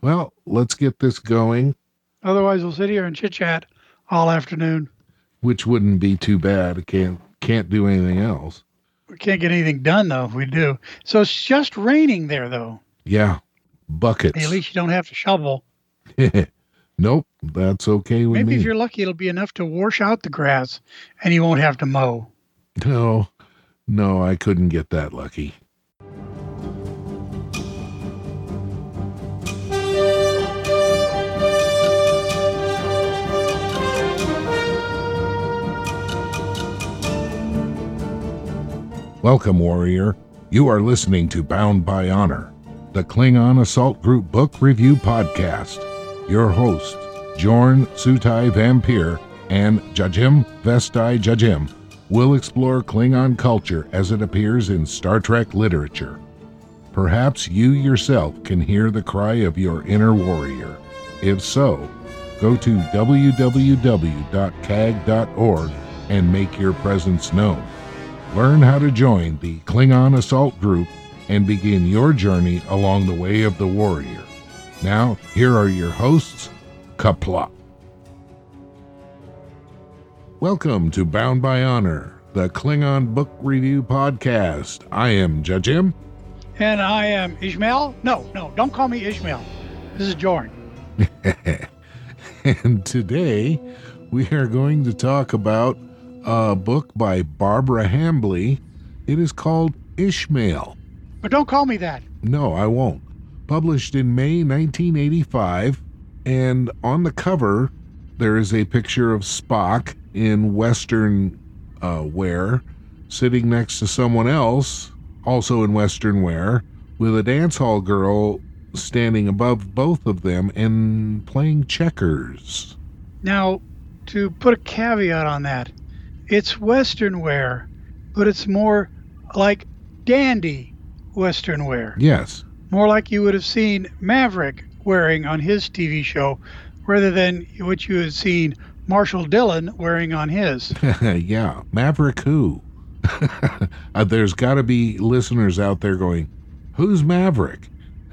Well, let's get this going, Otherwise, we'll sit here and chit-chat all afternoon. which wouldn't be too bad. I can't do anything else. We can't get anything done, though, if we do. So it's just raining there, though. Yeah, buckets. At least you don't have to shovel. Nope, that's okay with me. Maybe if you're lucky, it'll be enough to wash out the grass, and you won't have to mow. No, I couldn't get that lucky. Welcome, warrior. You are listening to Bound by Honor, the Klingon Assault Group Book Review Podcast. Your hosts, Jorn Sutai Vampir and Jajim Vestai Jajim, will explore Klingon culture as it appears in Star Trek literature. Perhaps you yourself can hear the cry of your inner warrior. If so, go to www.cag.org and make your presence known. Learn how to join the Klingon Assault Group and begin your journey along the way of the warrior. Now, here are your hosts, Kapla. Welcome to Bound by Honor, the Klingon Book Review Podcast. I am Jajim. And I am Ishmael. No, don't call me Ishmael. This is Jorn. And today, we are going to talk about a book by Barbara Hambly. It is called Ishmael. But don't call me that. No, I won't. Published in May 1985, and on the cover, there is a picture of Spock in Western wear, sitting next to someone else, also in Western wear, with a dance hall girl standing above both of them and playing checkers. Now, to put a caveat on that, it's Western wear, but it's more like dandy Western wear. Yes. More like you would have seen Maverick wearing on his TV show, rather than what you had seen Marshall Dillon wearing on his. Yeah, Maverick who? There's got to be listeners out there going, who's Maverick?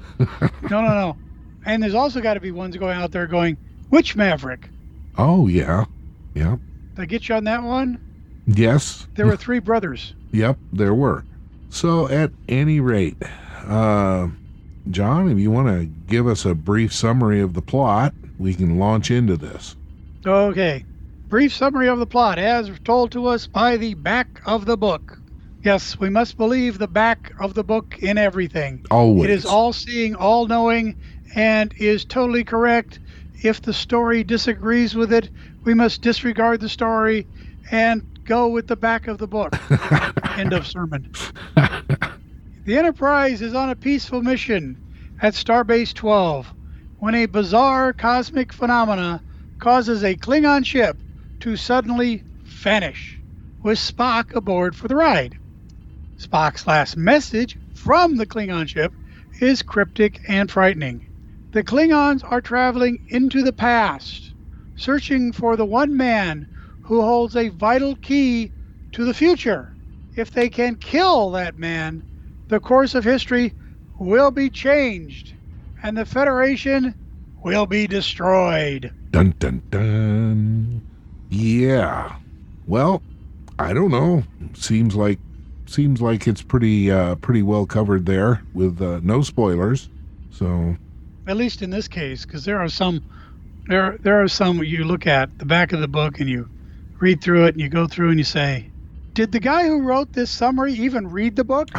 No. And there's also got to be ones going out there going, which Maverick? Oh, yeah. Did I get you on that one? Yes. There were three brothers. Yep, there were. So at any rate, John, if you want to give us a brief summary of the plot, we can launch into this. Okay. Brief summary of the plot as told to us by the back of the book. Yes, we must believe the back of the book in everything. Always. It is all-seeing, all-knowing, and is totally correct. If the story disagrees with it, we must disregard the story and go with the back of the book. End of sermon. The Enterprise is on a peaceful mission at Starbase 12 when a bizarre cosmic phenomena causes a Klingon ship to suddenly vanish, with Spock aboard for the ride. Spock's last message from the Klingon ship is cryptic and frightening. The Klingons are traveling into the past, searching for the one man who holds a vital key to the future. If they can kill that man, the course of history will be changed, and the Federation will be destroyed. Dun, dun, dun. Yeah. Well, I don't know. Seems like it's pretty well covered there with no spoilers. So, at least in this case, because there are some you look at the back of the book and you read through it and you go through and you say, did the guy who wrote this summary even read the book?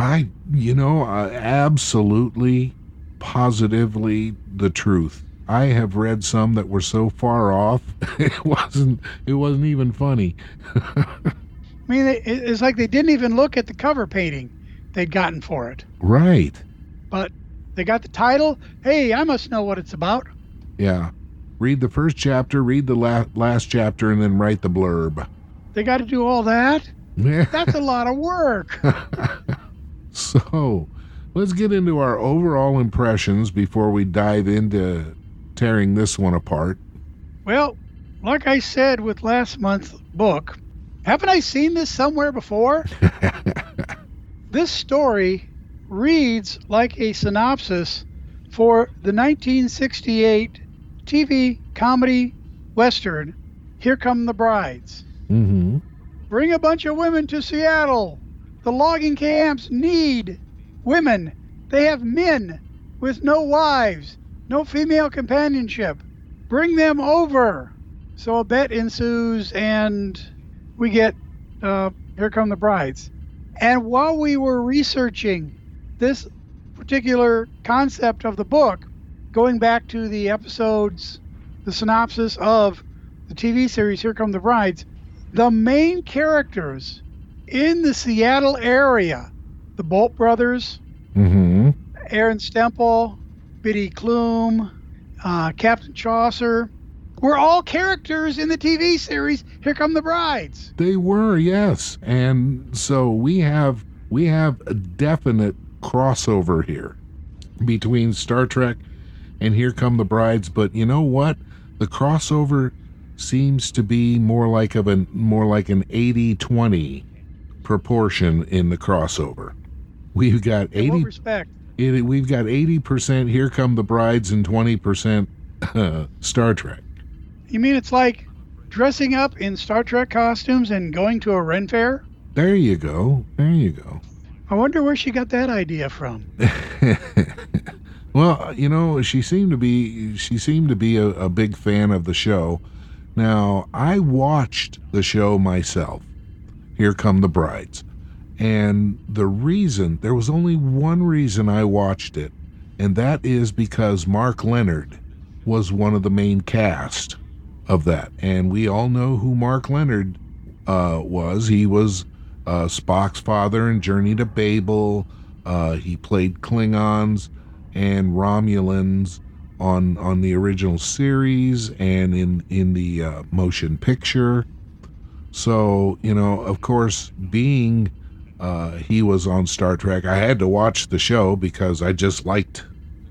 Absolutely, positively the truth. I have read some that were so far off, it wasn't even funny. I mean, it's like they didn't even look at the cover painting they'd gotten for it. Right. But they got the title. Hey, I must know what it's about. Yeah. Read the first chapter, read the last chapter, and then write the blurb. They got to do all that? That's a lot of work. So, let's get into our overall impressions before we dive into tearing this one apart. Well, like I said with last month's book, haven't I seen this somewhere before? This story reads like a synopsis for the 1968 TV comedy Western, Here Come the Brides. Mm-hmm. Bring a bunch of women to Seattle. The logging camps need women. They have men with no wives, no female companionship. Bring them over. So a bet ensues, and we get Here Come the Brides. And while we were researching this particular concept of the book, going back to the episodes, the synopsis of the TV series Here Come the Brides, the main characters in the Seattle area, the Bolt brothers, Mm-hmm. Aaron Stemple, Biddy Klum, Captain Chaucer, were all characters in the TV series Here Come the Brides. They were, yes. And so we have a definite crossover here between Star Trek and Here Come the Brides, but you know what? The crossover seems to be more like an 80-20 proportion in the crossover. We've got 80 In what respect? We've got 80% Here Come the Brides and 20% Star Trek. You mean it's like dressing up in Star Trek costumes and going to a Ren Fair? There you go. There you go. I wonder where she got that idea from. Well, you know, she seemed to be a big fan of the show. Now, I watched the show myself, Here Come the Brides. And there was only one reason I watched it, and that is because Mark Leonard was one of the main cast of that. And we all know who Mark Leonard was. He was Spock's father in Journey to Babel. He played Klingons and Romulans on the original series and in the motion picture. So, you know, of course, being he was on Star Trek, I had to watch the show because I just liked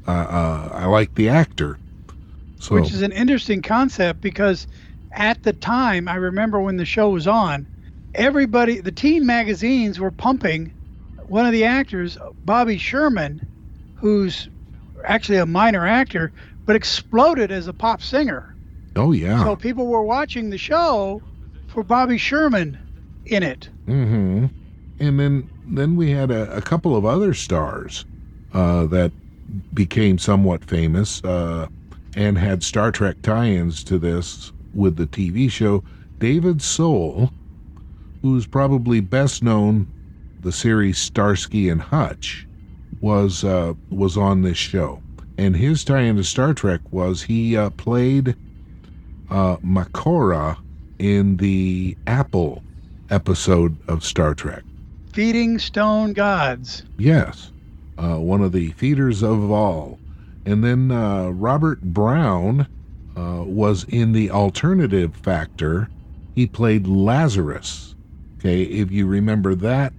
the actor. So, which is an interesting concept because at the time, I remember when the show was on, the teen magazines were pumping one of the actors, Bobby Sherman, who's actually a minor actor, but exploded as a pop singer. Oh, yeah. So people were watching the show for Bobby Sherman in it. Mm-hmm. And then we had a couple of other stars that became somewhat famous and had Star Trek tie-ins to this with the TV show. David Soul, who's probably best known the series Starsky and Hutch, was on this show. And his tie-in to Star Trek was he played Makora in the Apple episode of Star Trek. Feeding Stone Gods. Yes, one of the feeders of all. And then Robert Brown was in the alternative factor. He played Lazarus. Okay, if you remember that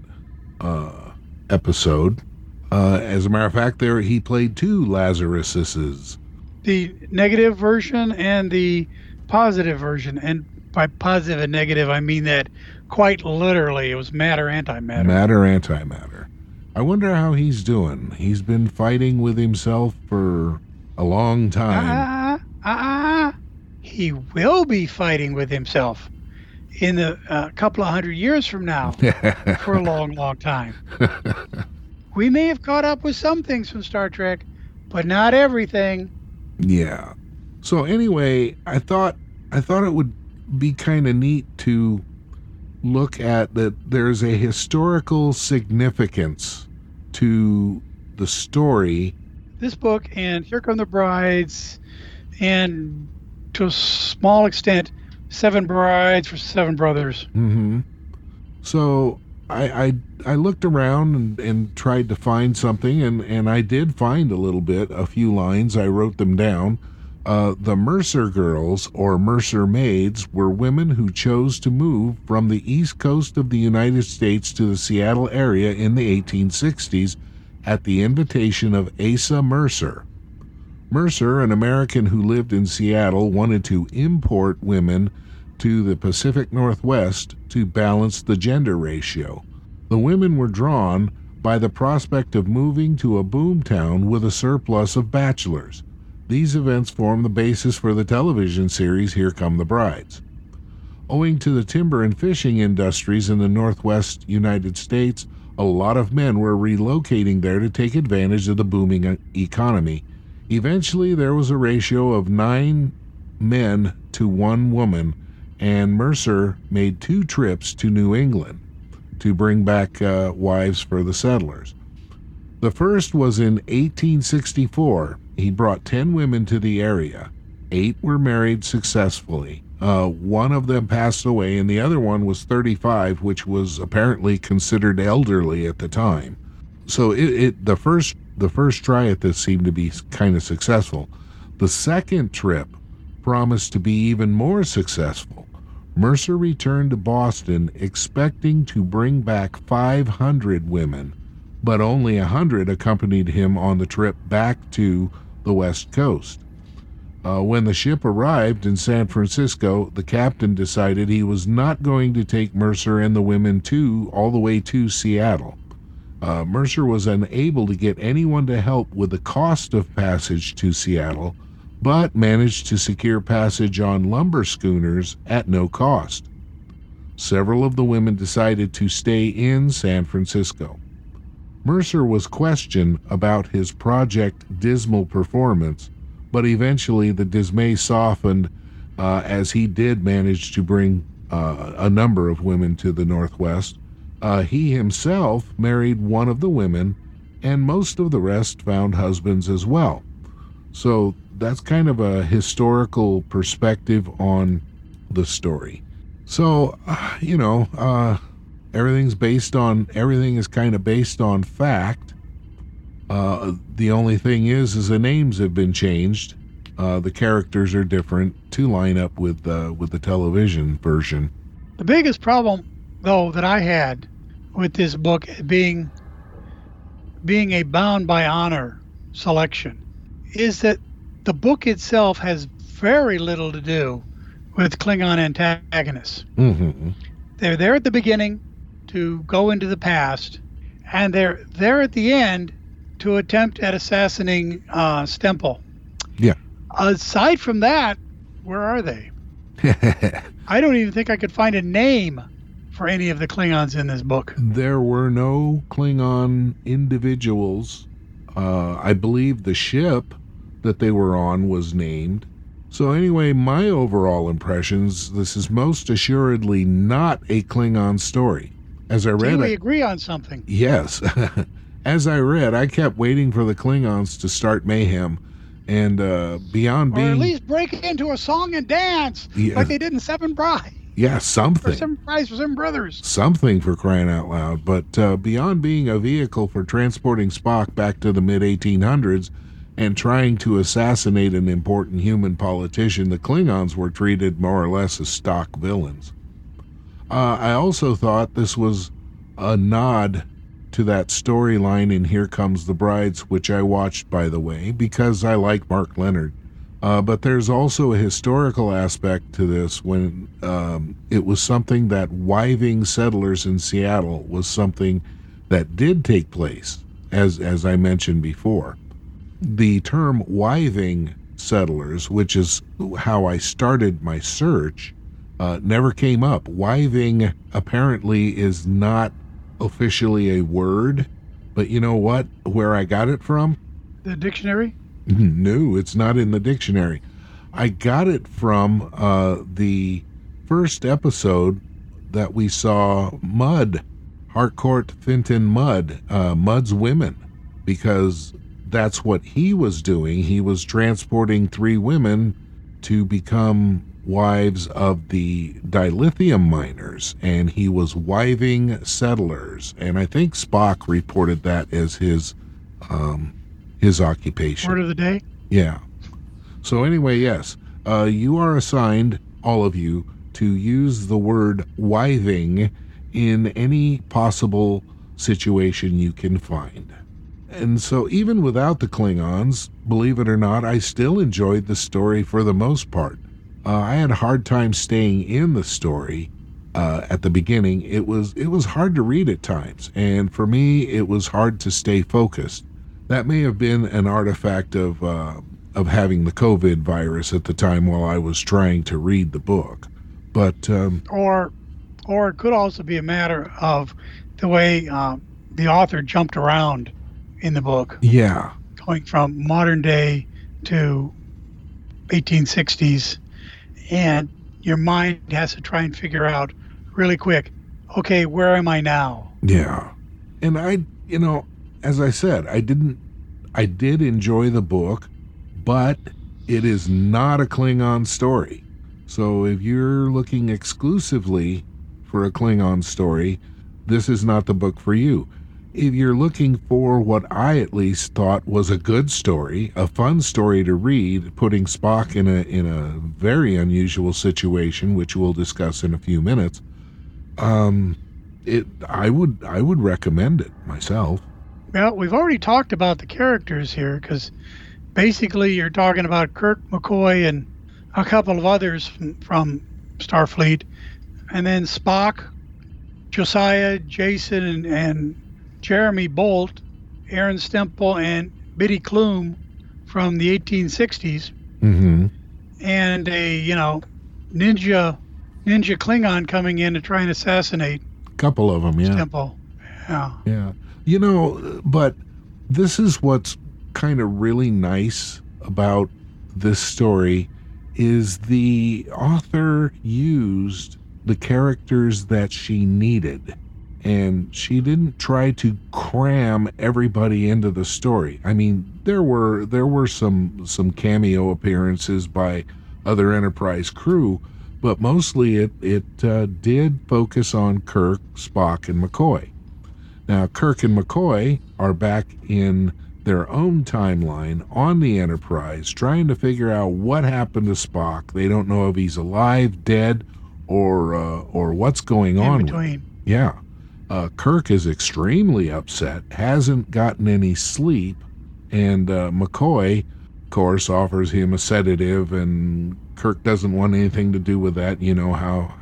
episode. As a matter of fact, he played two Lazaruses. The negative version and the positive version. And by positive and negative, I mean that quite literally. It was matter, antimatter. Matter, antimatter. I wonder how he's doing. He's been fighting with himself for a long time. He will be fighting with himself in a couple of 100 years from now for a long, long time. We may have caught up with some things from Star Trek, but not everything. Yeah. So anyway, I thought it would be kind of neat to look at that there's a historical significance to the story. This book and Here Come the Brides, and to a small extent, Seven Brides for Seven Brothers. Mm-hmm. So I looked around and tried to find something, and I did find a few lines. I wrote them down. The Mercer girls, or Mercer maids, were women who chose to move from the east coast of the United States to the Seattle area in the 1860s at the invitation of Asa Mercer. Mercer, an American who lived in Seattle, wanted to import women to the Pacific Northwest to balance the gender ratio. The women were drawn by the prospect of moving to a boomtown with a surplus of bachelors. These events form the basis for the television series Here Come the Brides. Owing to the timber and fishing industries in the northwest United States, a lot of men were relocating there to take advantage of the booming economy. Eventually, there was a ratio of 9 men to 1 woman, and Mercer made 2 trips to New England to bring back wives for the settlers. The first was in 1864. He brought 10 women to the area. 8 were married successfully. One of them passed away, and the other one was 35, which was apparently considered elderly at the time. So the first try at this seemed to be kind of successful. The second trip promised to be even more successful. Mercer returned to Boston expecting to bring back 500 women, but only 100 accompanied him on the trip back to the West Coast. When the ship arrived in San Francisco, the captain decided he was not going to take Mercer and the women all the way to Seattle. Mercer was unable to get anyone to help with the cost of passage to Seattle, but managed to secure passage on lumber schooners at no cost. Several of the women decided to stay in San Francisco. Mercer was questioned about his project dismal performance, but eventually the dismay softened as he did manage to bring a number of women to the Northwest. He himself married one of the women, and most of the rest found husbands as well. So that's kind of a historical perspective on the story. So, everything is kind of based on fact. The only thing is the names have been changed. The characters are different to line up with the television version. The biggest problem, though, that I had with this book being a bound by honor selection is that the book itself has very little to do with Klingon antagonists. Mm-hmm. They're there at the beginning to go into the past, and they're there at the end to attempt at assassinating Stempel. Yeah. Aside from that, where are they? I don't even think I could find a name for any of the Klingons in this book. There were no Klingon individuals. I believe the ship that they were on was named. So anyway, my overall impressions, this is most assuredly not a Klingon story. As I read, we agree on something. Yes. As I read, I kept waiting for the Klingons to start mayhem, and beyond being... Or at least break into a song and dance, like they did in Seven Brides. Yeah, something. Or Seven Brides for Seven Brothers. Something, for crying out loud. But beyond being a vehicle for transporting Spock back to the mid-1800s and trying to assassinate an important human politician, the Klingons were treated more or less as stock villains. I also thought this was a nod to that storyline in Here Comes the Brides, which I watched, by the way, because I like Mark Lenard. But there's also a historical aspect to this when it was something that wiving settlers in Seattle was something that did take place, as I mentioned before. The term wiving settlers, which is how I started my search, never came up. Wiving apparently is not officially a word, but you know what? Where I got it from? The dictionary? No, it's not in the dictionary. I got it from the first episode that we saw Mudd, Harcourt Fenton Mudd, Mudd's Women, because that's what he was doing. He was transporting 3 women to become wives of the dilithium miners, and he was wiving settlers. And I think Spock reported that as his occupation. Word of the day? Yeah. So anyway, yes, you are assigned, all of you, to use the word wiving in any possible situation you can find. And so even without the Klingons, believe it or not, I still enjoyed the story for the most part. I had a hard time staying in the story at the beginning, it was hard to read at times, and for me, it was hard to stay focused. That may have been an artifact of having the COVID virus at the time while I was trying to read the book, but Or it could also be a matter of the way the author jumped around in the book, yeah, going from modern day to 1860s, and your mind has to try and figure out really quick, okay, where am I now? yeah, and as I said, I did enjoy the book, but it is not a Klingon story. So if you're looking exclusively for a Klingon story, this is not the book for you. If you're looking for what I at least thought was a good story, a fun story to read, putting Spock in a very unusual situation, which we'll discuss in a few minutes, I would recommend it myself. Well, we've already talked about the characters here because basically you're talking about Kirk, McCoy, and a couple of others from Starfleet, and then Spock, Josiah, Jason, and Jeremy Bolt, Aaron Stemple, and Biddy Clume from the 1860s, Mm-hmm. and a ninja Klingon coming in to try and assassinate Couple of them, yeah. Stemple. Yeah. Yeah. But this is what's kind of really nice about this story is the author used the characters that she needed, and she didn't try to cram everybody into the story. I mean, there were some cameo appearances by other Enterprise crew, but mostly it did focus on Kirk, Spock, and McCoy. Now, Kirk and McCoy are back in their own timeline on the Enterprise, trying to figure out what happened to Spock. They don't know if he's alive, dead, or what's going on. In between. Yeah. Kirk is extremely upset, hasn't gotten any sleep, and McCoy, of course, offers him a sedative, and Kirk doesn't want anything to do with that. You know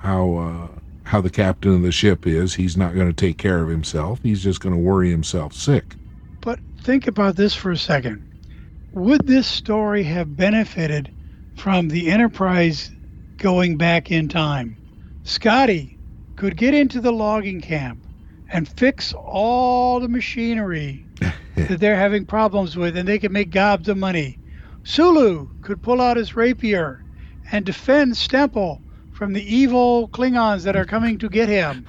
how the captain of the ship is. He's not going to take care of himself. He's just going to worry himself sick. But think about this for a second. Would this story have benefited from the Enterprise going back in time? Scotty could get into the logging camp and fix all the machinery that they're having problems with, and they could make gobs of money. Sulu could pull out his rapier and defend Stemple from the evil Klingons that are coming to get him.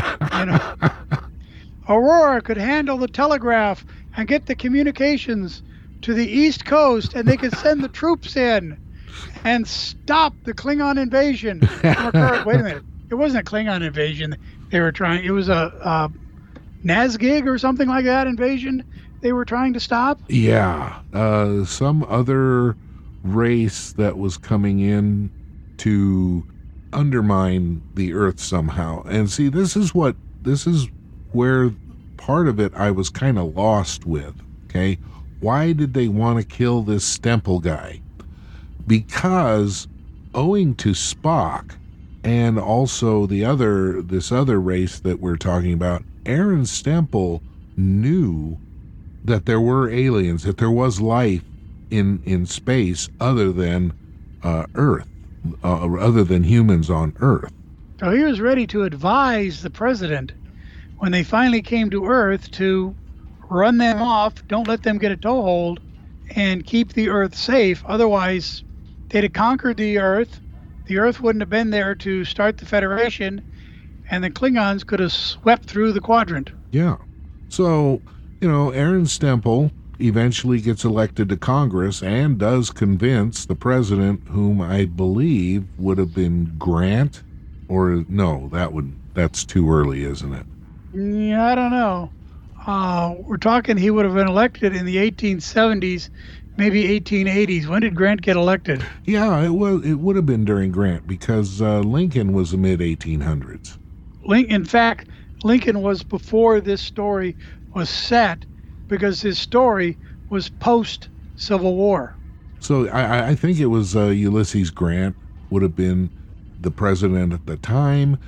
Aurora could handle the telegraph and get the communications to the East Coast, and they could send the troops in and stop the Klingon invasion. Wait a minute. It wasn't a Klingon invasion they were trying. It was a Nazgig or something like that invasion they were trying to stop. Yeah. Some other race that was coming in to undermine the Earth somehow. And see, this is where part of it I was kind of lost with. Okay. Why did they want to kill this Stemple guy? Because owing to Spock and also this other race that we're talking about, Aaron Stemple knew that there were aliens, that there was life in space other than Earth, other than humans on Earth. So he was ready to advise the president when they finally came to Earth to run them off, don't let them get a toehold, and keep the Earth safe. Otherwise, they'd have conquered the Earth. The Earth wouldn't have been there to start the Federation, and the Klingons could have swept through the quadrant. Yeah. So, Aaron Stemple eventually gets elected to Congress and does convince the president, whom I believe would have been Grant, or no, that's too early, isn't it? Yeah, I don't know. We're talking he would have been elected in the 1870s, maybe 1880s. When did Grant get elected? Yeah, it would have been during Grant, because Lincoln was the mid-1800s. In fact, Lincoln was before this story was set, because his story was post-Civil War. So I think it was Ulysses Grant would have been the president at the time,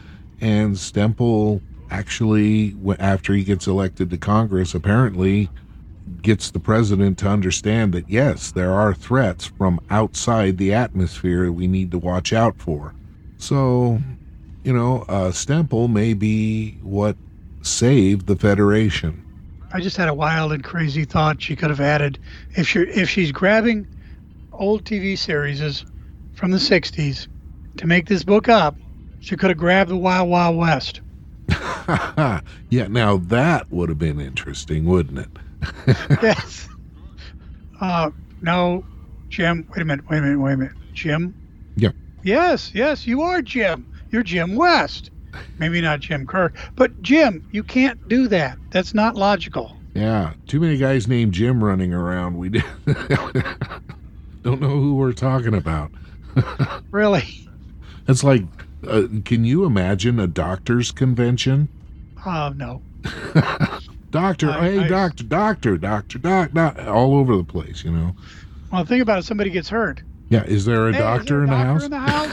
And Stemple actually, after he gets elected to Congress, apparently gets the president to understand that, yes, there are threats from outside the atmosphere we need to watch out for. So, Stemple may be what saved the Federation. I just had a wild and crazy thought she could have added. If she's grabbing old TV series from the 60s to make this book up, she could have grabbed the Wild Wild West. Yeah, now that would have been interesting, wouldn't it? Yes. No, Jim. Wait a minute. Jim? Yeah. Yes, you are Jim. You're Jim West. Maybe not Jim Kirk, but Jim, you can't do that. That's not logical. Yeah, too many guys named Jim running around. We don't know who we're talking about. Really? It's like, can you imagine a doctor's convention? No. Doctor, doctor, all over the place, Well, think about it. Somebody gets hurt. Yeah, is there a doctor in the house?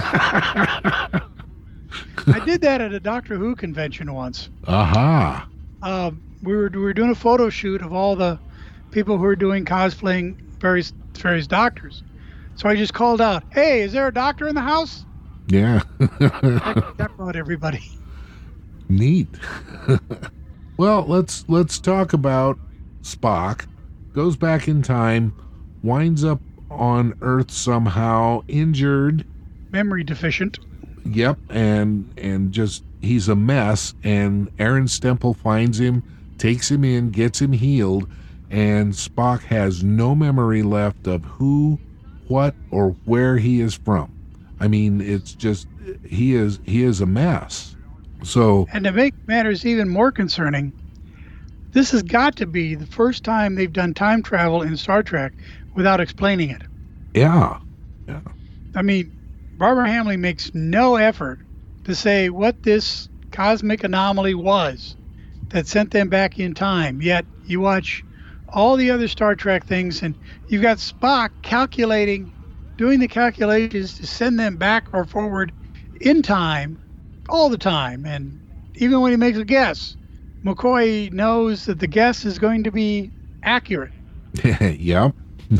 I did that at a Doctor Who convention once. Aha. We were doing a photo shoot of all the people who were doing cosplaying various doctors. So I just called out, "Hey, is there a doctor in the house?" Yeah. that brought everybody. Neat. Well, let's talk about Spock. Goes back in time, winds up on Earth somehow, injured, memory deficient. Yep, and just he's a mess. And Aaron Stemple finds him, takes him in, gets him healed, and Spock has no memory left of who, what, or where he is from. I mean, it's just he is a mess. So, and to make matters even more concerning, this has got to be the first time they've done time travel in Star Trek without explaining it. Yeah. I mean, Barbara Hamley makes no effort to say what this cosmic anomaly was that sent them back in time. Yet you watch all the other Star Trek things, and you've got Spock doing the calculations to send them back or forward in time all the time. And even when he makes a guess, McCoy knows that the guess is going to be accurate. Yep.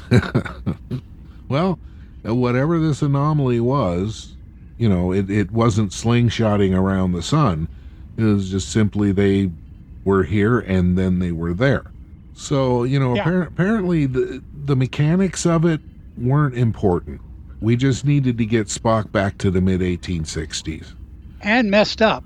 Well, whatever this anomaly was, it wasn't slingshotting around the sun. It was just simply they were here and then they were there. So, apparently the mechanics of it weren't important. We just needed to get Spock back to the mid-1860s. And messed up.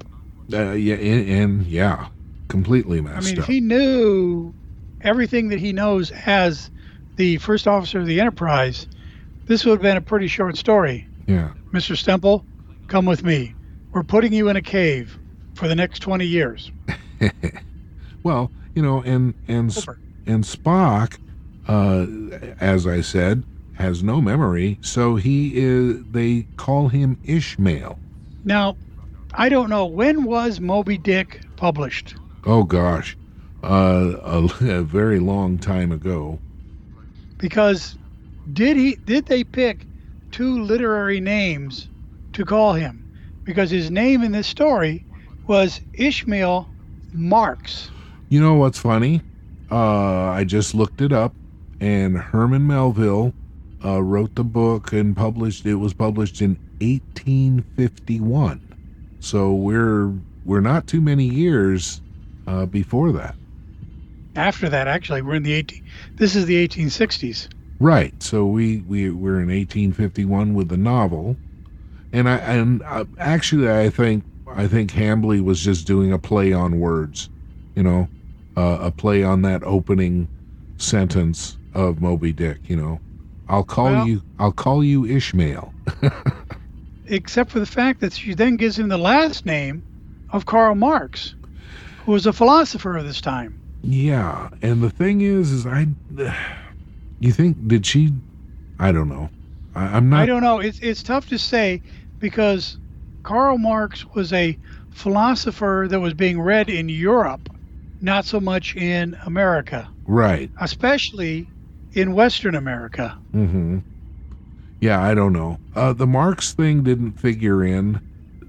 Completely messed up. I mean, if he knew everything that he knows as the first officer of the Enterprise, this would have been a pretty short story. Yeah. Mr. Stemple, come with me. We're putting you in a cave for the next 20 years. Well, and Spock, as I said, has no memory, so they call him Ishmael. Now, I don't know, when was Moby Dick published? Oh gosh, a very long time ago. Because did they pick two literary names to call him? Because his name in this story was Ishmael Marks. You know what's funny? I just looked it up, and Herman Melville wrote the book and it was published in 1851. So we're not too many years before that. After that, actually, this is the 1860s. Right. So we're in 1851 with the novel, and actually I think Hambly was just doing a play on words, a play on that opening sentence of Moby Dick. I'll call you Ishmael. Except for the fact that she then gives him the last name of Karl Marx, who was a philosopher of this time. Yeah, and the thing is you think, did she? I don't know. I'm not. I don't know. It's tough to say, because Karl Marx was a philosopher that was being read in Europe, not so much in America. Right. Especially in Western America. Mm-hmm. Yeah, I don't know. The Marx thing didn't figure in.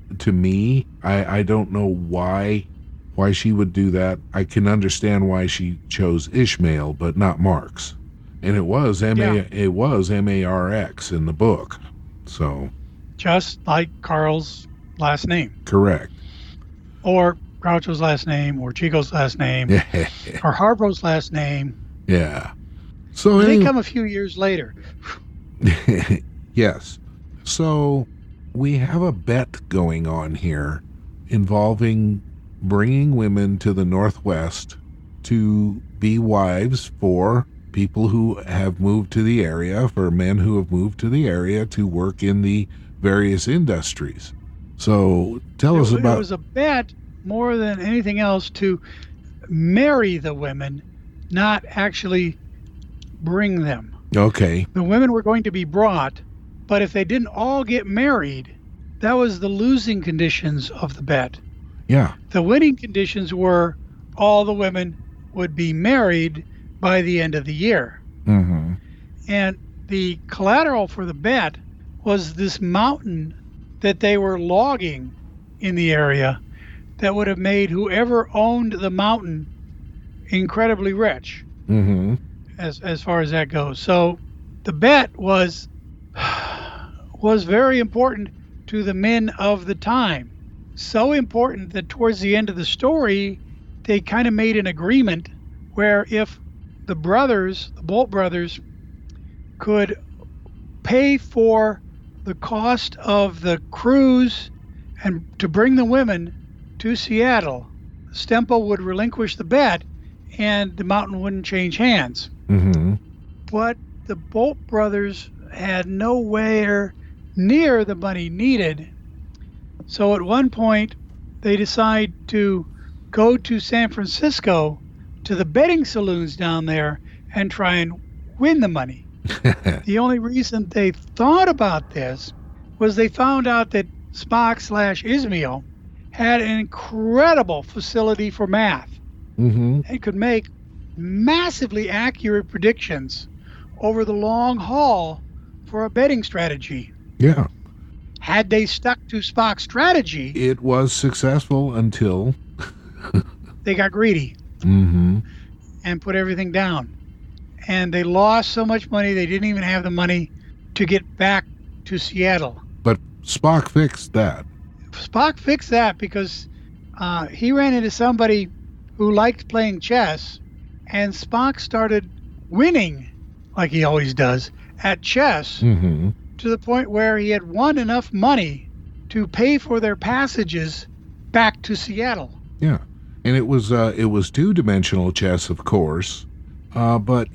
to me. I don't know why she would do that. I can understand why she chose Ishmael, but not Marx. And it was Marx in the book. So just like Carl's last name. Correct. Or Groucho's last name, or Chico's last name, or Harpo's last name. Yeah. So they come a few years later. Yes. So we have a bet going on here involving bringing women to the Northwest to be wives for people who have moved to the area, for men who have moved to the area to work in the various industries. So tell us about... It was a bet more than anything else to marry the women, not actually bring them. Okay. The women were going to be brought, but if they didn't all get married, that was the losing conditions of the bet. Yeah. The winning conditions were all the women would be married by the end of the year. Mm-hmm. And the collateral for the bet was this mountain that they were logging in the area that would have made whoever owned the mountain incredibly rich. Mm-hmm. As far as that goes. So the bet was very important to the men of the time. So important that towards the end of the story, they kind of made an agreement where if the Bolt brothers, could pay for the cost of the cruise and to bring the women to Seattle, Stemple would relinquish the bet and the mountain wouldn't change hands. Mm-hmm. But the Bolt brothers had nowhere near the money needed. So at one point, they decide to go to San Francisco to the betting saloons down there and try and win the money. The only reason they thought about this was they found out that Spock/Ishmael had an incredible facility for math. Mm-hmm. And could make massively accurate predictions over the long haul for a betting strategy. Yeah. Had they stuck to Spock's strategy, it was successful until they got greedy. Mm-hmm. And put everything down. And they lost so much money, they didn't even have the money to get back to Seattle. But Spock fixed that. Spock fixed that because he ran into somebody who liked playing chess, and Spock started winning, like he always does, at chess, mm-hmm. to the point where he had won enough money to pay for their passages back to Seattle. Yeah. And it was two-dimensional chess, of course. But,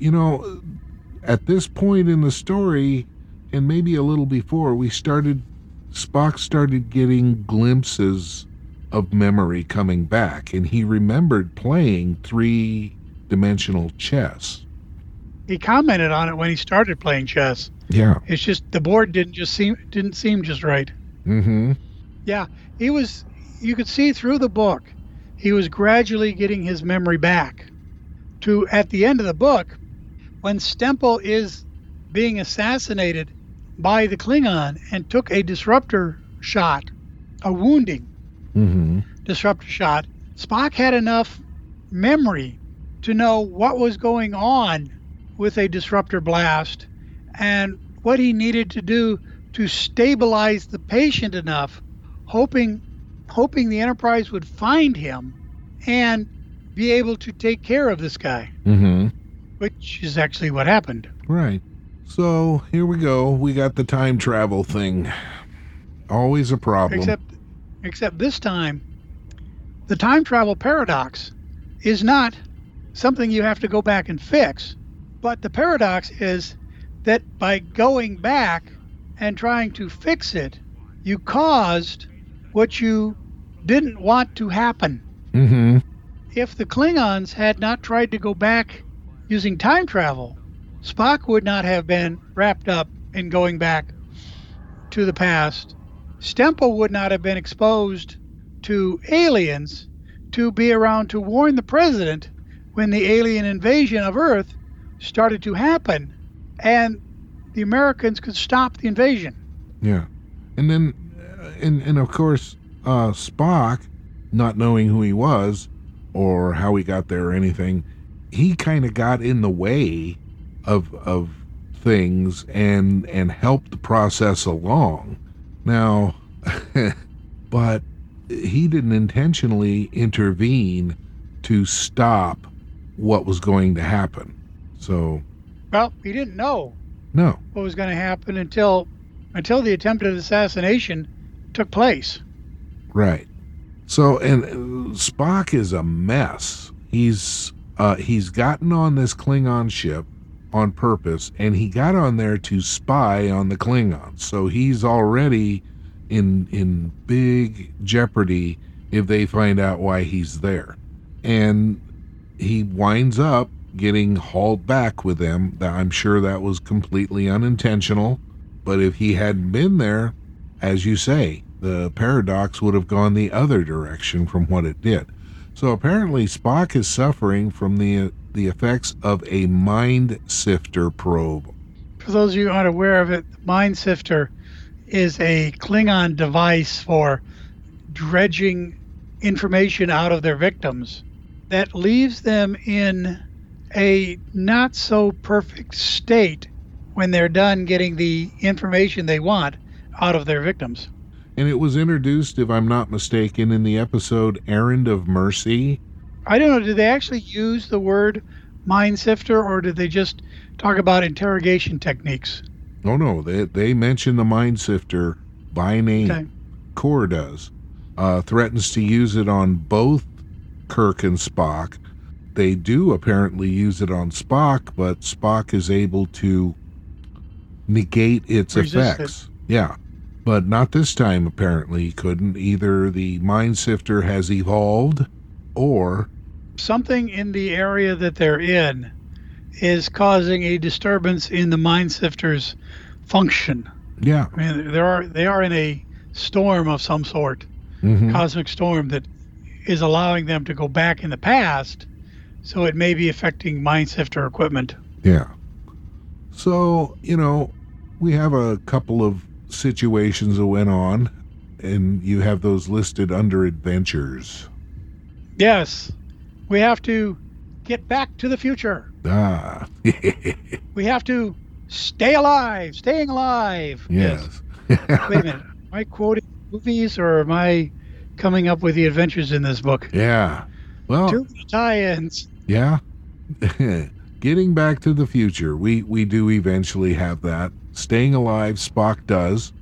at this point in the story, and maybe a little before, Spock started getting glimpses of memory coming back, and he remembered playing three-dimensional chess. He commented on it when he started playing chess. Yeah. It's just the board didn't seem just right. Mm-hmm. Yeah, you could see through the book, he was gradually getting his memory back. To at the end of the book, when Stemple is being assassinated by the Klingon and took a disruptor shot, a wounding mm-hmm. disruptor shot, Spock had enough memory to know what was going on with a disruptor blast and what he needed to do to stabilize the patient enough, hoping the Enterprise would find him and be able to take care of this guy, mm-hmm. which is actually what happened. Right. So here we go. We got the time travel thing. Always a problem. Except this time, the time travel paradox is not something you have to go back and fix. But the paradox is that by going back and trying to fix it, you caused what you didn't want to happen. Mm-hmm. If the Klingons had not tried to go back using time travel, Spock would not have been wrapped up in going back to the past. Stemple would not have been exposed to aliens to be around to warn the president when the alien invasion of Earth started to happen, and the Americans could stop the invasion. Yeah. And then, and of course, Spock, not knowing who he was or how he got there or anything, he kind of got in the way of things and helped the process along. Now, but he didn't intentionally intervene to stop what was going to happen. So, Well, he didn't know no. what was going to happen until the attempted assassination took place. Right. So, and Spock is a mess. He's gotten on this Klingon ship on purpose, and he got on there to spy on the Klingons. So he's already in big jeopardy if they find out why he's there. And he winds up getting hauled back with them. I'm sure that was completely unintentional, but if he hadn't been there, as you say, the paradox would have gone the other direction from what it did. So apparently Spock is suffering from the effects of a mind sifter probe. For those of you who aren't aware of it, the Mind Sifter is a Klingon device for dredging information out of their victims that leaves them in a not so perfect state when they're done getting the information they want out of their victims. And it was introduced, if I'm not mistaken, in the episode Errand of Mercy. I don't know, did they actually use the word Mind Sifter, or did they just talk about interrogation techniques? Oh no, they mention the Mind Sifter by name. Okay. Kor does. Threatens to use it on both Kirk and Spock. They do apparently use it on Spock, but Spock is able to negate its effects. Yeah. But not this time, apparently. He couldn't. Either the Mind Sifter has evolved, or something in the area that they're in is causing a disturbance in the Mind Sifter's function. Yeah. I mean, they are in a storm of some sort, cosmic storm that is allowing them to go back in the past, so it may be affecting Mind Sifter equipment. Yeah. So, we have a couple of situations that went on, and you have those listed under adventures. Yes. We have to get back to the future. Ah. We have to staying alive. Yes. Wait a minute. Am I quoting movies, or am I coming up with the adventures in this book? Yeah. Well, Two tie-ins. Yeah. Getting back to the future. We do eventually have that. Staying alive, Spock does.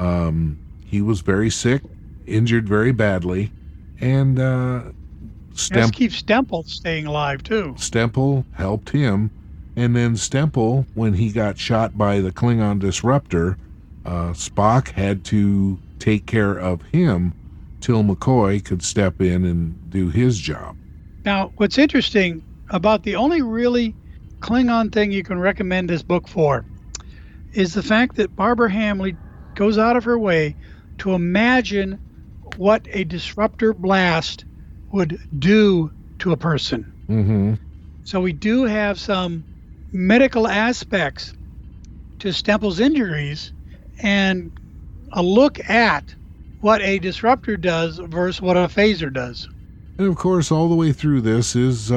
He was very sick, injured very badly, and Let's keep Stemple staying alive too. Stemple helped him, and then Stemple, when he got shot by the Klingon disruptor, Spock had to take care of him till McCoy could step in and do his job. Now, what's interesting about the only really Klingon thing you can recommend this book for is the fact that Barbara Hamley goes out of her way to imagine what a disruptor blast would do to a person. Mm-hmm. So we do have some medical aspects to Stemple's injuries and a look at what a disruptor does versus what a phaser does. And of course, all the way through this is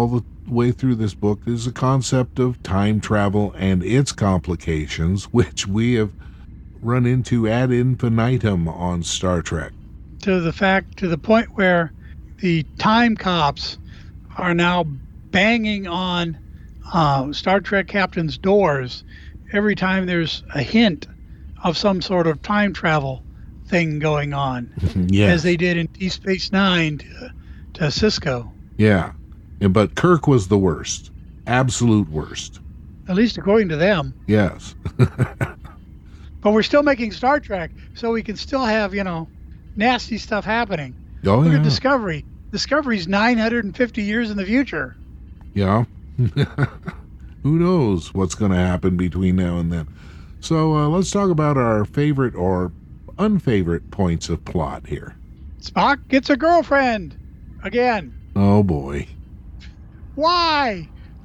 book is a concept of time travel and its complications, which we have run into ad infinitum on Star Trek. To the point where the time cops are now banging on Star Trek captains' doors every time there's a hint of some sort of time travel thing going on. Yes. As they did in Deep Space Nine to Cisco. Yeah. But Kirk was the worst. Absolute worst. At least according to them. Yes. But we're still making Star Trek, so we can still have, nasty stuff happening. Oh, Look yeah. at Discovery. Discovery's 950 years in the future. Yeah. Who knows what's going to happen between now and then. So let's talk about our favorite or unfavorite points of plot here. Spock gets a girlfriend. Again. Oh, boy. Why?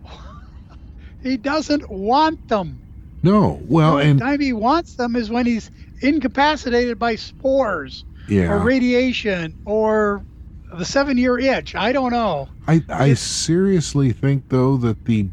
He doesn't want them. No. Well, The only time he wants them is when he's incapacitated by spores or radiation or the 7-year itch. I don't know. I seriously think, though, that the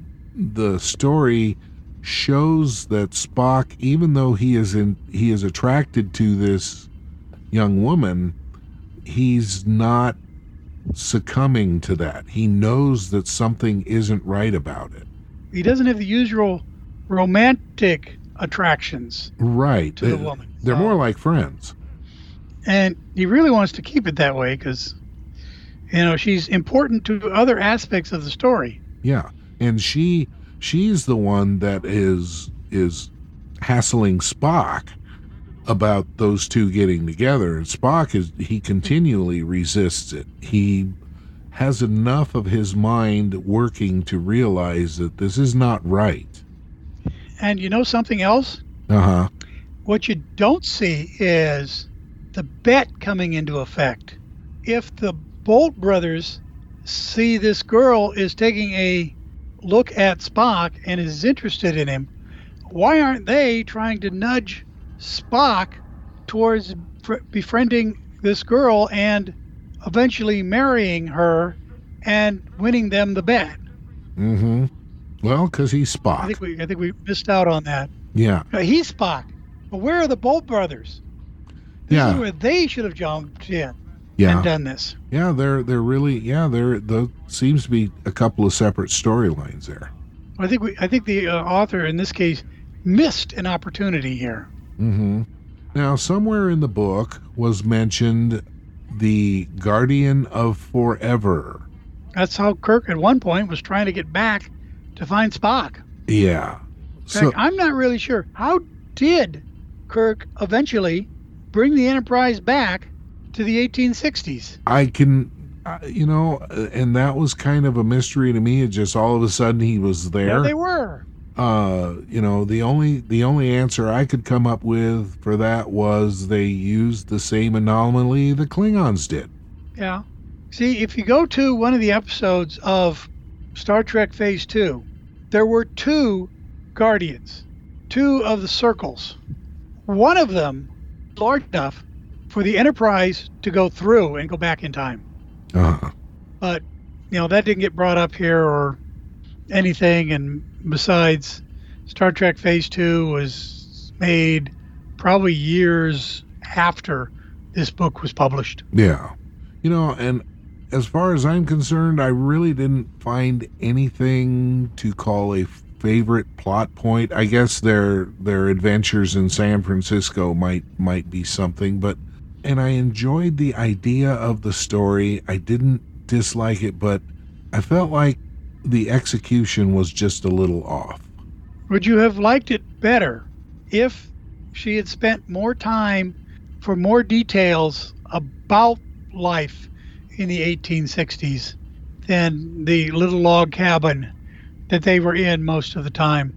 story shows that Spock, even though he is attracted to this young woman, he's not succumbing to that. He knows that something isn't right about it. He doesn't have the usual romantic attractions right to the woman. They're more like friends. And he really wants to keep it that way because, she's important to other aspects of the story. Yeah, and she's the one that is hassling Spock about those two getting together. And Spock he continually resists it. He has enough of his mind working to realize that this is not right. And you know something else? Uh-huh. What you don't see is the bet coming into effect. If the Bolt brothers see this girl is taking a look at Spock and is interested in him, why aren't they trying to nudge Spock towards befriending this girl and eventually marrying her and winning them the bet? Mm-hmm. Well, because he's Spock. I think we missed out on that. Yeah. He's Spock. But where are the Bolt brothers? This is where they should have jumped in and done this. Yeah, they're really there seems to be a couple of separate storylines there. I think the author in this case missed an opportunity here. Mm-hmm. Now, somewhere in the book was mentioned the Guardian of Forever. That's how Kirk at one point was trying to get back to find Spock. Yeah. In fact, I'm not really sure. How did Kirk eventually bring the Enterprise back to the 1860s? I can, and that was kind of a mystery to me. It just all of a sudden he was there. Yeah, they were. The only answer I could come up with for that was they used the same anomaly the Klingons did. Yeah. See, if you go to one of the episodes of Star Trek Phase 2, there were 2 Guardians, 2 of the circles. One of them large enough for the Enterprise to go through and go back in time. Uh-huh. But, that didn't get brought up here or anything. And besides, Star Trek Phase 2 was made probably years after this book was published. Yeah. And as far as I'm concerned, I really didn't find anything to call a favorite plot point. I guess their adventures in San Francisco might be something, and I enjoyed the idea of the story. I didn't dislike it, but I felt like the execution was just a little off. Would you have liked it better if she had spent more time for more details about life in the 1860s than the little log cabin that they were in most of the time?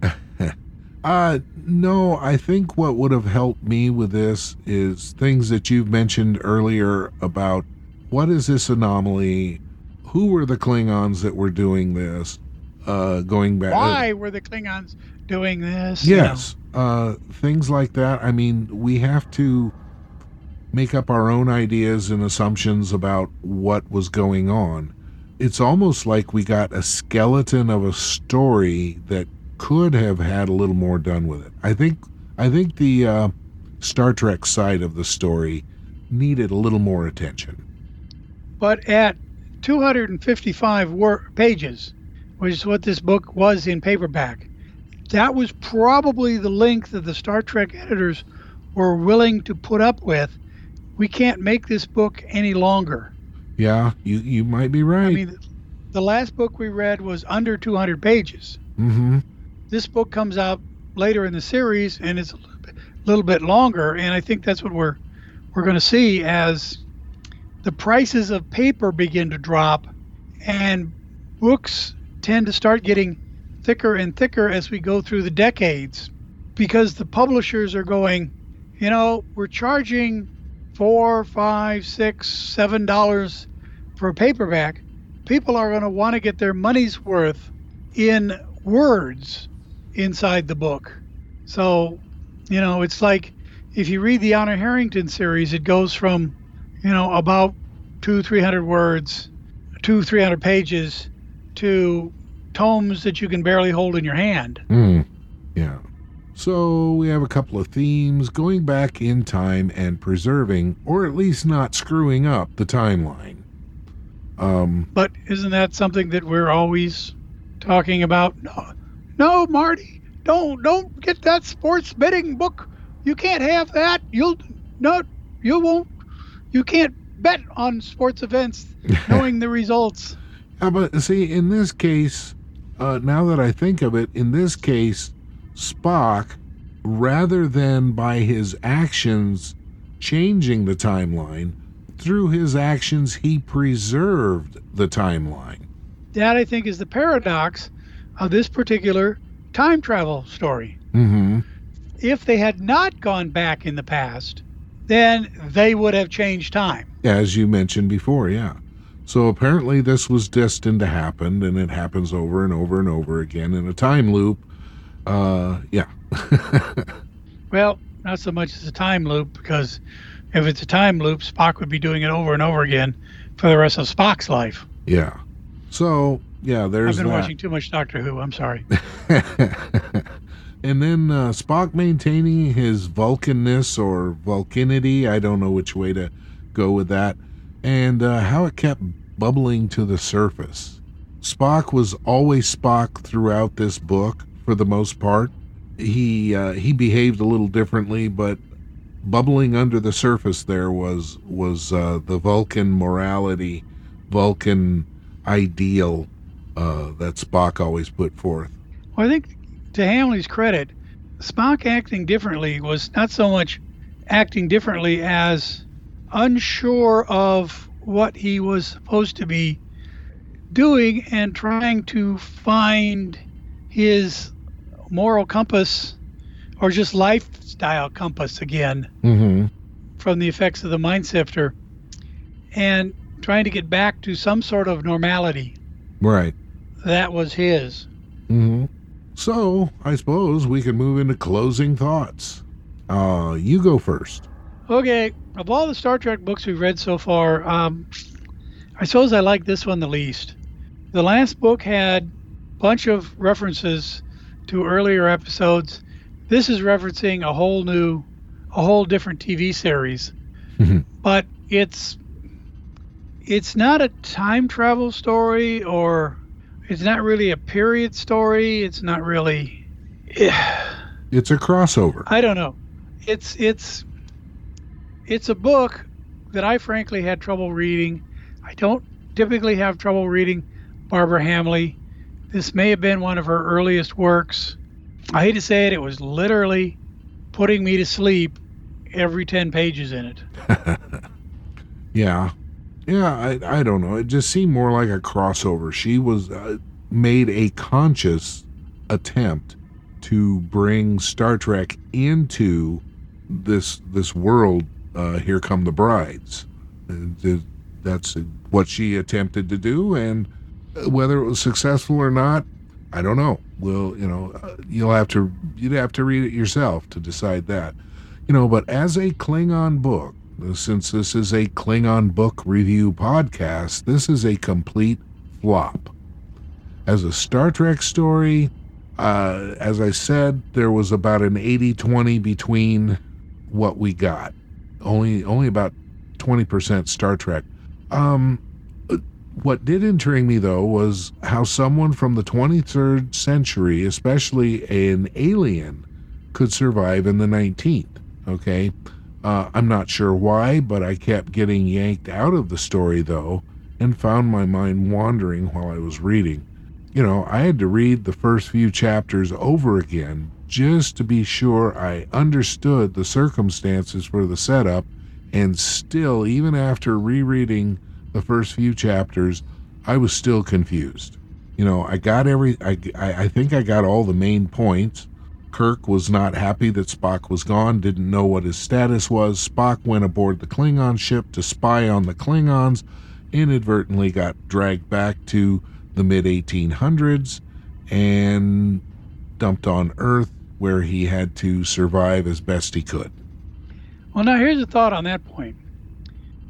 No, I think what would have helped me with this is things that you've mentioned earlier about what is this anomaly? Who were the Klingons that were doing this? Going back. Why were the Klingons doing this? Yes. Things like that. I mean, we have to make up our own ideas and assumptions about what was going on. It's almost like we got a skeleton of a story that could have had a little more done with it. I think the Star Trek side of the story needed a little more attention. But at 255 pages, which is what this book was in paperback, that was probably the length that the Star Trek editors were willing to put up with. We can't make this book any longer. Yeah, you might be right. I mean, the last book we read was under 200 pages. Mm-hmm. This book comes out later in the series, and it's a little bit longer, and I think that's what we're going to see as the prices of paper begin to drop, and books tend to start getting thicker and thicker as we go through the decades, because the publishers are going, we're charging $4, $5, $6, $7 for a paperback. People are going to want to get their money's worth in words inside the book. So, it's like if you read the Honor Harrington series, it goes from about 300 words, 300 pages to tomes that you can barely hold in your hand. Yeah. So we have a couple of themes: going back in time and preserving, or at least not screwing up, the timeline. But isn't that something that we're always talking about? No, Marty, don't get that sports betting book. You can't have that. You can't bet on sports events knowing the results. But see, in this case, now that I think of it, in this case, Spock, rather than by his actions changing the timeline, through his actions he preserved the timeline. That, I think, is the paradox of this particular time travel story. Mm-hmm. If they had not gone back in the past, then they would have changed time. As you mentioned before, yeah. So apparently this was destined to happen, and it happens over and over and over again in a time loop. Yeah. Well, not so much as a time loop, because if it's a time loop, Spock would be doing it over and over again for the rest of Spock's life. Yeah. So, yeah, there's I've been that. watching too much Doctor Who. I'm sorry. And then Spock maintaining his Vulcanness or Vulcanity, I don't know which way to go with that, and how it kept bubbling to the surface. Spock was always Spock throughout this book, for the most part. He behaved a little differently, but bubbling under the surface there was the Vulcan morality, Vulcan ideal that Spock always put forth. Well, I think, to Hamley's credit, Spock acting differently was not so much acting differently as unsure of what he was supposed to be doing and trying to find his moral compass, or just lifestyle compass again, from the effects of the Mind Sifter, and trying to get back to some sort of normality. Right. That was his. So, I suppose we can move into closing thoughts. You go first. Okay, of all the Star Trek books we've read so far, I suppose I like this one the least. The last book had a bunch of references to earlier episodes. This is referencing a whole different TV series. But it's not a time travel story, or it's not really a period story. It's not really... It's a crossover. I don't know. It's a book that I frankly had trouble reading. I don't typically have trouble reading Barbara Hamley. This may have been one of her earliest works. I hate to say it, it was literally putting me to sleep every 10 pages in it. Yeah, I don't know. It just seemed more like a crossover. She was made a conscious attempt to bring Star Trek into this world. Here Come the Brides. That's what she attempted to do, and whether it was successful or not, I don't know. Well, you'd have to read it yourself to decide that. But as a Klingon book, since this is a Klingon book review podcast, this is a complete flop. As a Star Trek story, as I said, there was about an 80-20 between what we got. Only about 20% Star Trek. What did intrigue me, though, was how someone from the 23rd century, especially an alien, could survive in the 19th, okay? I'm not sure why, but I kept getting yanked out of the story, though, and found my mind wandering while I was reading. I had to read the first few chapters over again just to be sure I understood the circumstances for the setup, and still, even after rereading the first few chapters, I was still confused. I think I got all the main points. Kirk was not happy that Spock was gone, didn't know what his status was. Spock went aboard the Klingon ship to spy on the Klingons, inadvertently got dragged back to the mid-1800s and dumped on Earth, where he had to survive as best he could. Well, now here's a thought on that point.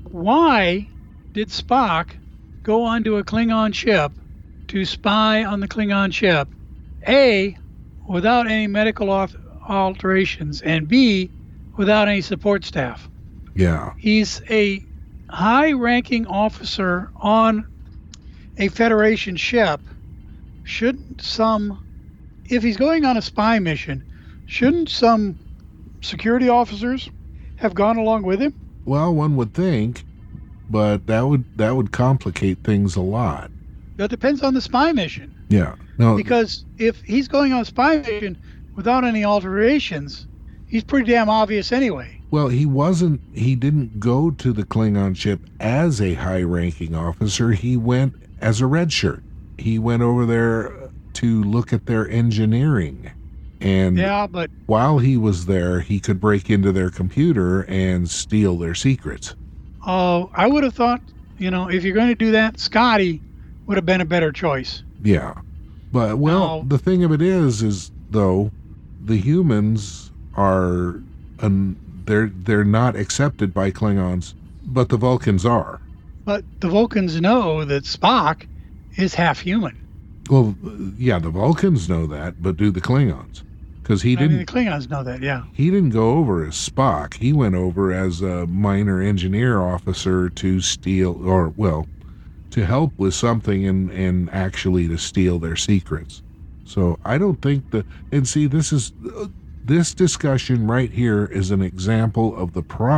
Why did Spock go onto a Klingon ship to spy on the Klingon ship? A, without any medical alterations, and B, without any support staff. Yeah. He's a high-ranking officer on a Federation ship. Shouldn't if he's going on a spy mission, shouldn't some security officers have gone along with him? Well, one would think, but that would complicate things a lot. That depends on the spy mission. Yeah. No. Because if he's going on a spy mission without any alterations, he's pretty damn obvious anyway. Well, he didn't go to the Klingon ship as a high-ranking officer. He went as a red shirt. He went over there to look at their engineering. And yeah, but while he was there, he could break into their computer and steal their secrets. Oh, I would have thought, if you're going to do that, Scotty would have been a better choice. Yeah. But, well, the thing of it is though, the humans are, they're not accepted by Klingons, but the Vulcans are. But the Vulcans know that Spock is half human. Well, yeah, the Vulcans know that, but do the Klingons? Because the Klingons know that, yeah. He didn't go over as Spock. He went over as a minor engineer officer to steal, to help with something and actually to steal their secrets. So I don't think and see, this discussion right here is an example of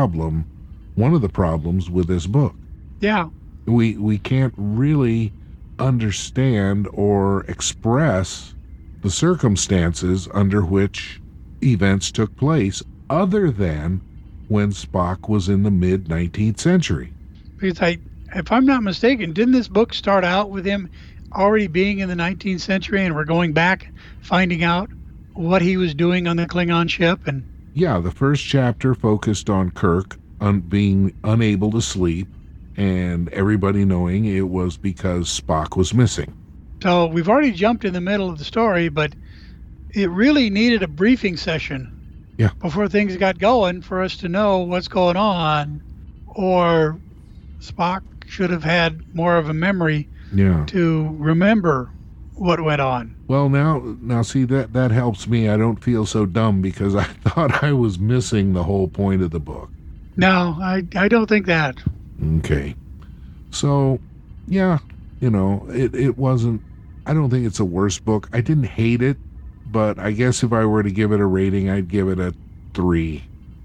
one of the problems with this book. Yeah. We can't really understand or express the circumstances under which events took place other than when Spock was in the mid-19th century. Because if I'm not mistaken, didn't this book start out with him already being in the 19th century and we're going back finding out what he was doing on the Klingon ship? And yeah, the first chapter focused on Kirk being unable to sleep and everybody knowing it was because Spock was missing. So we've already jumped in the middle of the story, but it really needed a briefing session before things got going for us to know what's going on, or Spock should have had more of a memory to remember what went on. Well, now see, that helps me. I don't feel so dumb because I thought I was missing the whole point of the book. No, I don't think that. Okay. So, yeah, it wasn't, I don't think it's a worse book. I didn't hate it, but I guess if I were to give it a rating, I'd give it a 3,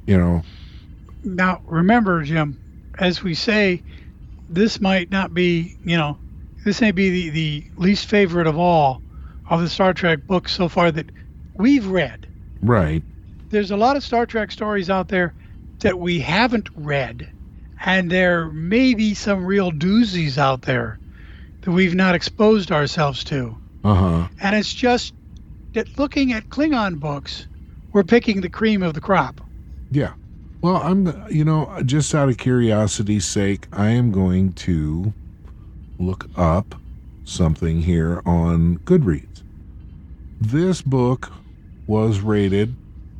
Now, remember, Jim, as we say, this might not be, this may be the least favorite of all of the Star Trek books so far that we've read. Right. There's a lot of Star Trek stories out there that we haven't read, and there may be some real doozies out there that we've not exposed ourselves to. Uh-huh. And it's just that looking at Klingon books, we're picking the cream of the crop. Yeah. Well, I'm, just out of curiosity's sake, I am going to look up something here on Goodreads. This book was rated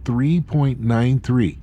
3.93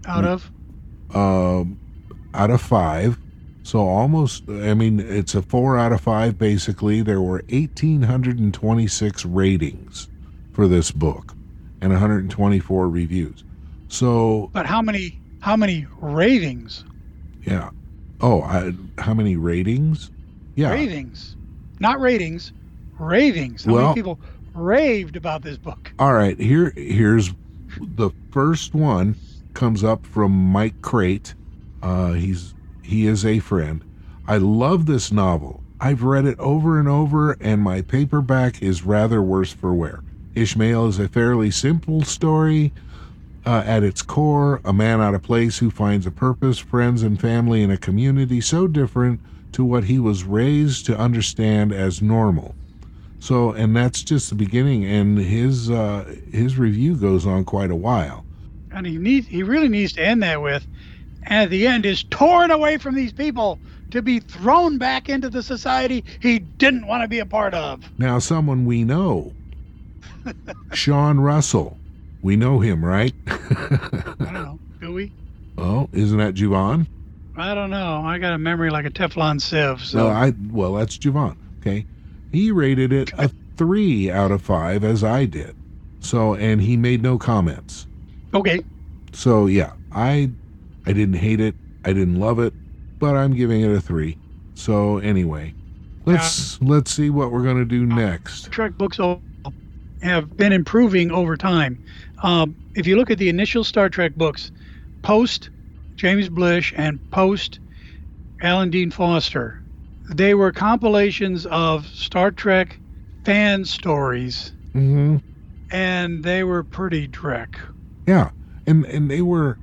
out of 5. So almost, it's a 4 out of 5 basically. There were 1,826 ratings for this book and 124 reviews. So, but how many ravings? Yeah. Oh, how many ratings? Yeah. Ravings, not ratings. Ravings. How many people raved about this book? All right. Here's the first one. Comes up from Mike Crate. He is a friend. I love this novel. I've read it over and over, and my paperback is rather worse for wear. Ishmael is a fairly simple story. At its core, a man out of place who finds a purpose, friends and family in a community so different to what he was raised to understand as normal. So, and that's just the beginning, and his review goes on quite a while. And he really needs to end that with, and at the end is torn away from these people to be thrown back into the society he didn't want to be a part of. Now, someone we know, Sean Russell. We know him, right? I don't know. Do we? Oh, isn't that Juvan? I don't know. I got a memory like a Teflon sieve. So Well, that's Javon. Okay, he rated it a 3 out of 5, as I did. So, and he made no comments. okay. So yeah, I didn't hate it. I didn't love it, but I'm giving it a 3. So anyway, let's see what we're gonna do next. Star Trek books have been improving over time. If you look at the initial Star Trek books, post James Blish and post Alan Dean Foster, they were compilations of Star Trek fan stories, Mm-hmm. and they were pretty dreck. Yeah, and they were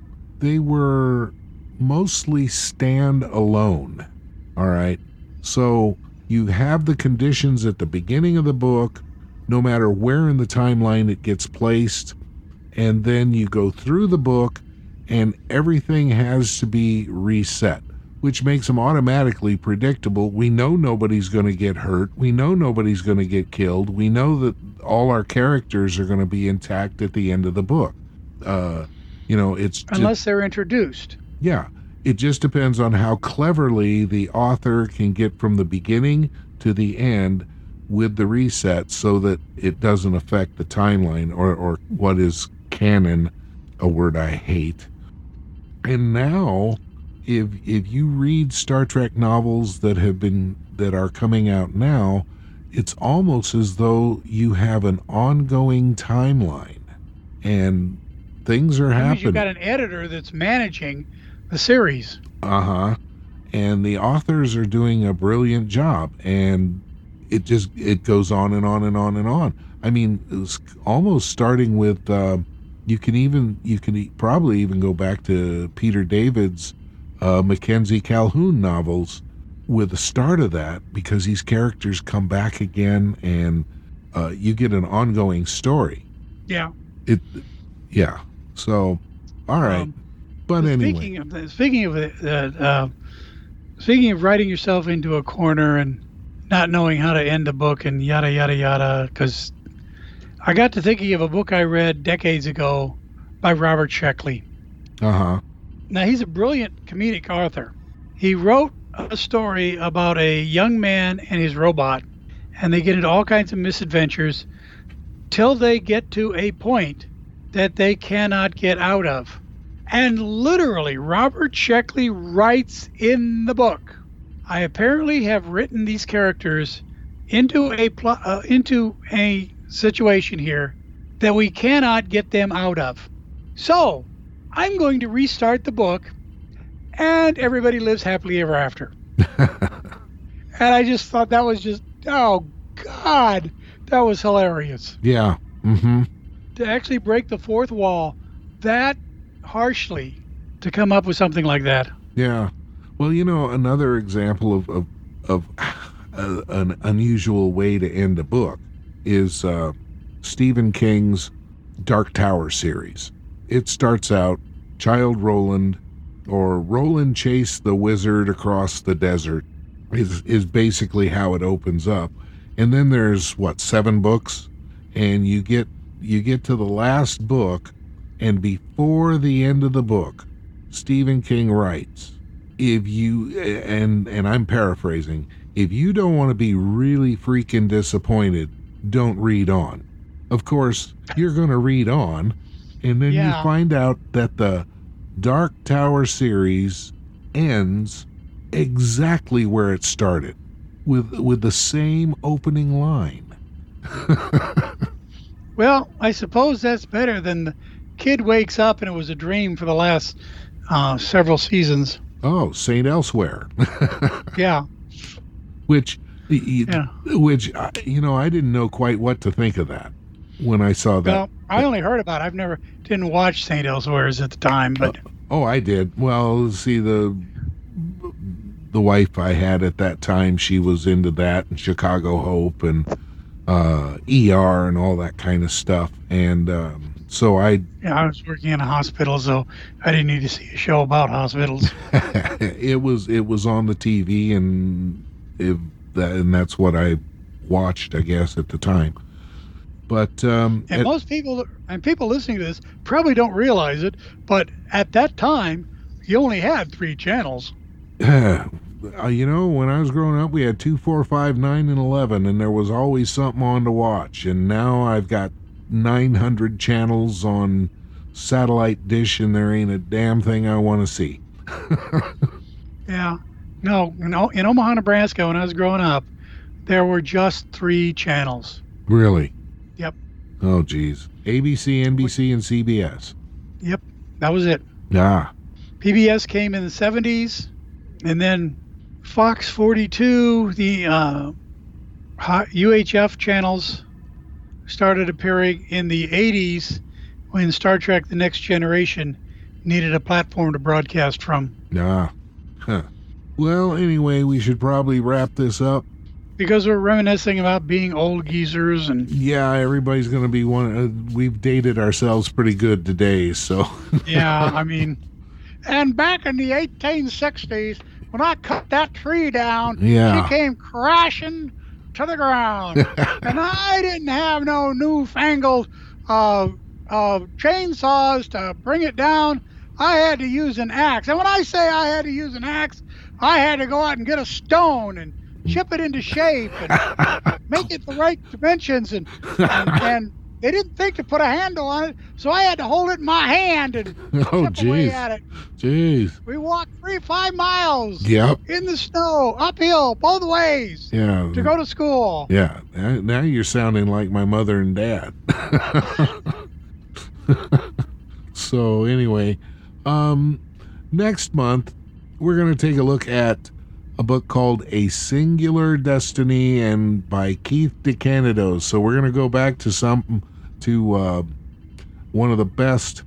mostly stand alone. All right, so you have the conditions at the beginning of the book, no matter where in the timeline it gets placed, and then you go through the book, and everything has to be reset, which makes them automatically predictable. We know nobody's going to get hurt. We know nobody's going to get killed. We know that all our characters are going to be intact at the end of the book. It's Unless they're introduced. yeah, it just depends on how cleverly the author can get from the beginning to the end with the reset so that it doesn't affect the timeline or what is canon, a word I hate. And now, if you read Star Trek novels that are coming out now, it's almost as though you have an ongoing timeline, and things are That means happening. you've got an editor that's managing the series. And the authors are doing a brilliant job, and it goes on and on and on and on. I mean, it's almost starting with you can probably even go back to Peter David's Mackenzie Calhoun novels with the start of that, because these characters come back again, and you get an ongoing story. Yeah. So, all right. But anyway, speaking of writing yourself into a corner and not knowing how to end a book and yada yada yada, because I got to thinking of a book I read decades ago by Robert Sheckley. Now, he's a brilliant comedic author. He wrote a story about a young man and his robot, and they get into all kinds of misadventures till they get to a point that they cannot get out of. And literally, Robert Sheckley writes in the book, I apparently have written these characters into a situation here that we cannot get them out of. So, I'm going to restart the book, and everybody lives happily ever after. And I just thought that was just, oh, God, that was hilarious. yeah. Mm-hmm. To actually break the fourth wall that harshly, to come up with something like that. Yeah. Well, another example of an unusual way to end a book is Stephen King's Dark Tower series. It starts out, Child Roland, or Roland chased the wizard across the desert, is basically how it opens up. And then there's 7 books, and you get to the last book, and before the end of the book, Stephen King writes, if you, and I'm paraphrasing, if you don't want to be really freaking disappointed, don't read on. Of course, you're going to read on, and then you find out that the Dark Tower series ends exactly where it started, with the same opening line. Well, I suppose that's better than the kid wakes up and it was a dream for the last several seasons. Oh, Saint Elsewhere. Yeah. Which I didn't know quite what to think of that when I saw that. Well, I only heard about it. Didn't watch Saint Elsewhere's at the time, but I did. Well, see, the wife I had at that time, she was into that, and Chicago Hope and ER and all that kind of stuff, and so I was working in a hospital, so I didn't need to see a show about hospitals. it was on the TV, and that's what I watched, I guess, at the time. But most people listening to this probably don't realize it, but at that time you only had 3 channels. When I was growing up, we had 2, 4, 5, 9, and 11, and there was always something on to watch. And now I've got 900 channels on satellite dish, and there ain't a damn thing I want to see. Yeah. No, in Omaha, Nebraska, when I was growing up, there were just 3 channels. Really? Yep. Oh, geez. ABC, NBC, and CBS. Yep. That was it. Ah. PBS came in the 70s, and then Fox 42, the UHF channels started appearing in the 80s when Star Trek The Next Generation needed a platform to broadcast from. Ah. Huh. Well, anyway, we should probably wrap this up. Because we're reminiscing about being old geezers and... Yeah, everybody's going to be we've dated ourselves pretty good today, so... Yeah, I mean... And back in the 1860s, when I cut that tree down, yeah. She came crashing to the ground. And I didn't have no newfangled chainsaws to bring it down. I had to use an axe. And when I say I had to use an axe, I had to go out and get a stone and chip it into shape and make it the right dimensions. And they didn't think to put a handle on it, so I had to hold it in my hand and chip away at it. Jeez. We walked 3-5 miles yep. in the snow, uphill, both ways, to go to school. Yeah, now you're sounding like my mother and dad. So anyway, next month, we're going to take a look at a book called A Singular Destiny and by Keith DeCandido. So we're going to go back to one of the best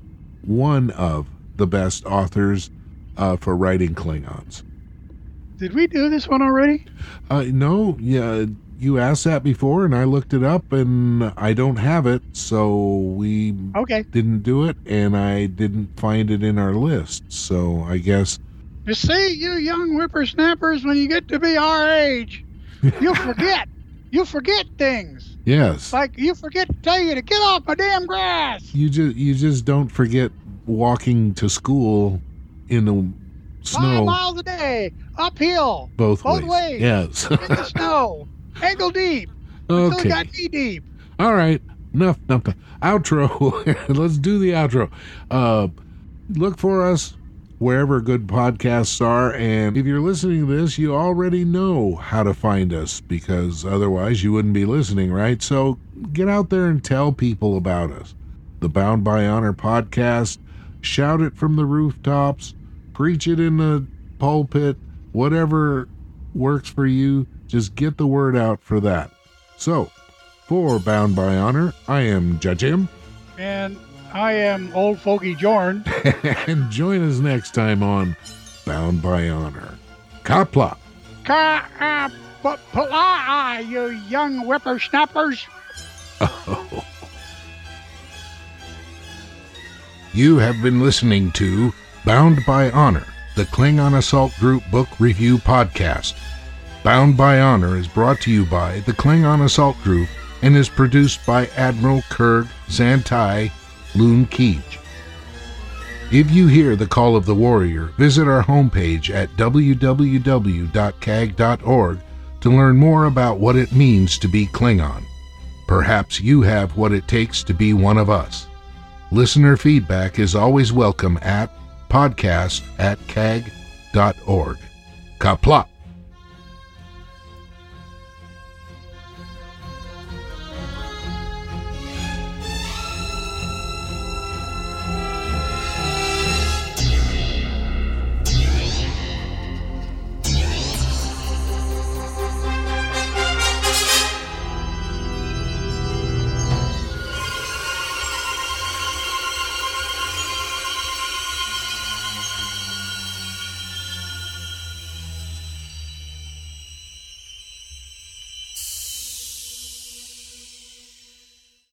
authors for writing Klingons. Did we do this one already? No, yeah, you asked that before, and I looked it up, and I don't have it, so we didn't do it, and I didn't find it in our list. So I guess. You see, you young whippersnappers, when you get to be our age, you forget. You forget things. Yes. Like you forget to tell you to get off my damn grass. You just don't forget walking to school in the snow. 5 miles a day, uphill. Both ways. Yes. In the snow, ankle deep. Until it got knee deep. All right. Enough. Outro. Let's do the outro. Look for us wherever good podcasts are, and if you're listening to this, you already know how to find us, because otherwise you wouldn't be listening, right? So get out there and tell people about us. The Bound by Honor podcast, shout it from the rooftops, preach it in the pulpit, whatever works for you, just get the word out for that. So, for Bound by Honor, I am Judge M. And I am Old Fogey Jorn. And join us next time on Bound by Honor. Kapla. Ka-pla, you young whippersnappers. Oh. You have been listening to Bound by Honor, the Klingon Assault Group Book Review Podcast. Bound by Honor is brought to you by the Klingon Assault Group and is produced by Admiral Kurg Zantai Loon Keej. If you hear the call of the warrior, visit our homepage at www.cag.org to learn more about what it means to be Klingon. Perhaps you have what it takes to be one of us. Listener feedback is always welcome at podcast@cag.org. Kapla.